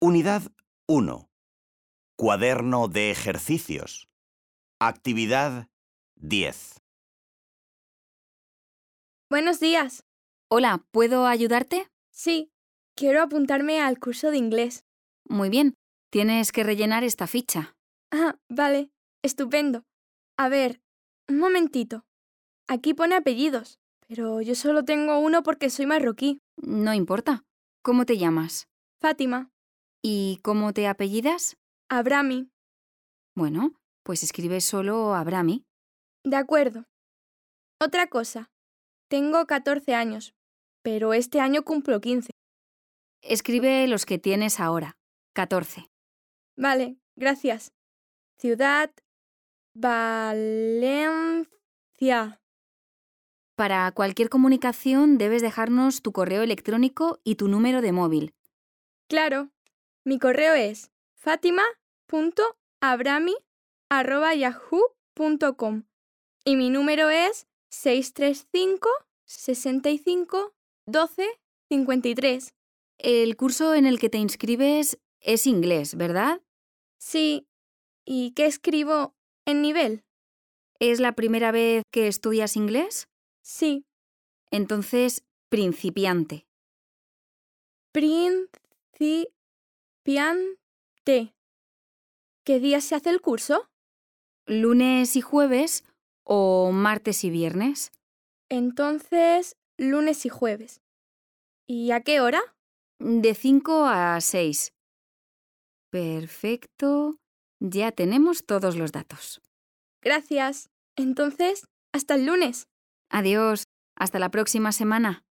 Unidad 1. Cuaderno de ejercicios. Actividad 10. Buenos días. Hola, ¿puedo ayudarte? Sí, quiero apuntarme al curso de inglés. Muy bien, tienes que rellenar esta ficha. Ah, vale. Estupendo. A ver, un momentito. Aquí pone apellidos, pero yo solo tengo uno porque soy marroquí. No importa. ¿Cómo te llamas? Fátima. ¿Y cómo te apellidas? Abrami. Bueno, pues escribe solo Abrami. De acuerdo. Otra cosa. Tengo 14 años, pero este año cumplo 15. Escribe los que tienes ahora. 14. Vale, gracias. Ciudad Valencia. Para cualquier comunicación debes dejarnos tu correo electrónico y tu número de móvil. Claro. Mi correo es fatima.abrami@yahoo.com y mi número es 635 65 12 53. El curso en el que te inscribes es inglés, ¿verdad? Sí. ¿Y qué escribo en nivel? ¿Es la primera vez que estudias inglés? Sí. Entonces, principiante. Principiante. ¿Qué día se hace el curso? ¿Lunes y jueves o martes y viernes? Entonces, lunes y jueves. ¿Y a qué hora? De 5 a 6. Perfecto. Ya tenemos todos los datos. Gracias. Entonces, hasta el lunes. Adiós. Hasta la próxima semana.